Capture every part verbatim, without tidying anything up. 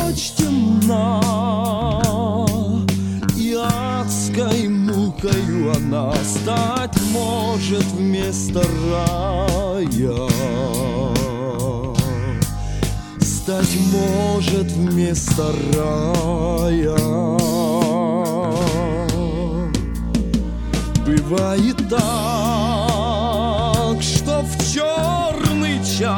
ночь темна, и адской мукою она стать может вместо рая. Стать может вместо рая. Бывает так, что в черный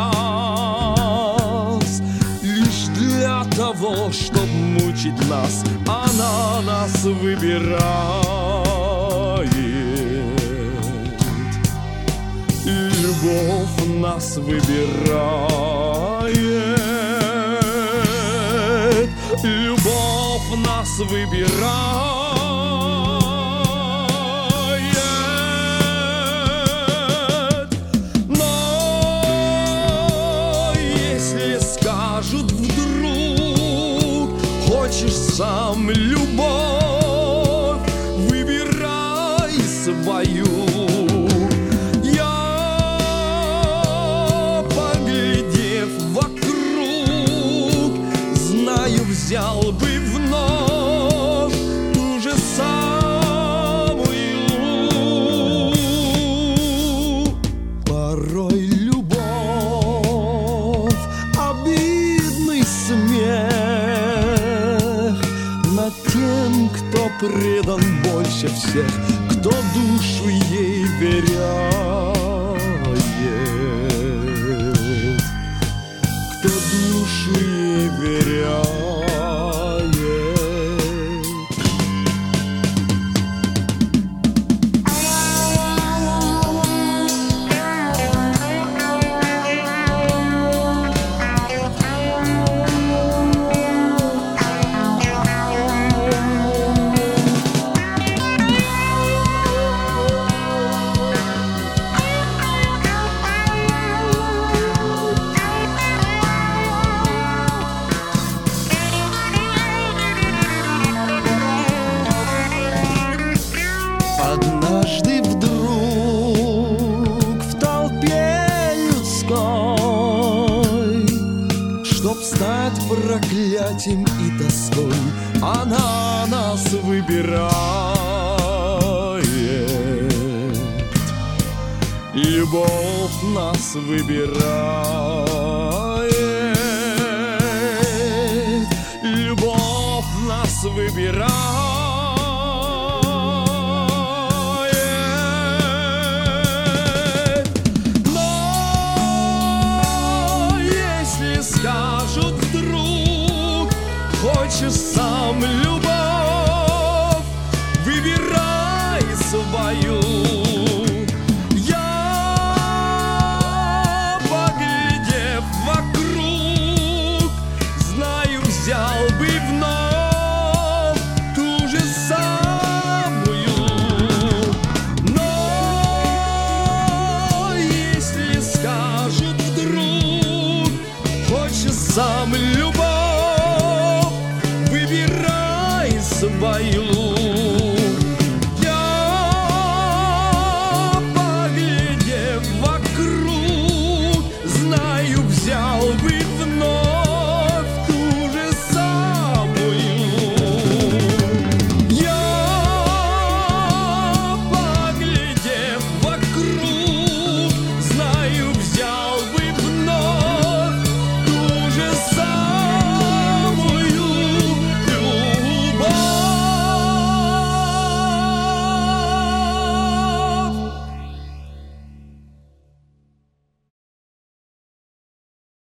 час лишь для того, чтоб мучить нас, она нас выбирает. Любовь нас выбирает. Любовь нас выбирает. Сам любовь, выбирай свою. Я, поглядев вокруг, знаю, взял бы вновь ту же самую. Порой любовь, обидный смех над тем, кто предан больше всех, кто душу ей веряет, кто душу ей веряет. Однажды вдруг в толпе людской, чтоб стать проклятием и тоской, она нас выбирает. Любовь нас выбирает. Любовь нас выбирает. Скажут вдруг, хочешь сам любовь, выбирай свою. Я, поглядев вокруг, знаю, взял бы вновь ту же самую. Но если скажут вдруг, хочешь сам любовь, выбирай свою.